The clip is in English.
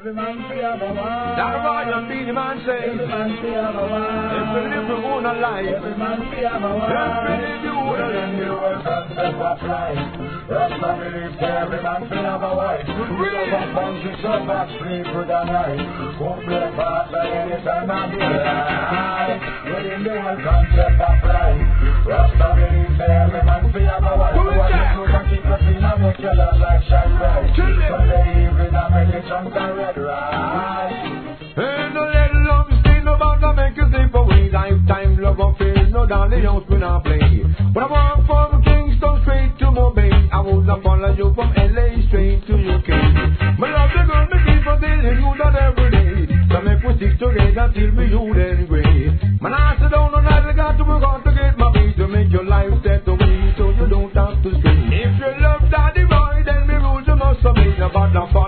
Every man fi have a wife. That Royal Beenie Man say. Every man fi have a wife. If you live your own life. Every man fi have a wife. If you live your own life. Then you will concept of life. Rasta believe every man fi have a wife. Really? Love and fun, six up and sleep with a night. Won't play fast like any time of the night. Within the whole concept of life. Rasta believe every man fi have a wife. Who is that? You can keep the thing and make your love like shine bright. Sunday evening I make it chunk and red right. Ain't no little love you see, no bother make you slip away. Lifetime love affair, no darling house we not play. When I walk from Kingston straight to Mobay, I would not follow you from LA straight to UK. My love the girl me keep on telling you that every day. So make we stick together till we old and grey. Man I sit down on that I got to work hard to get my beat to make your life set away so you don't have to stray. If you love daddy boy, then me rules you must obey. No bother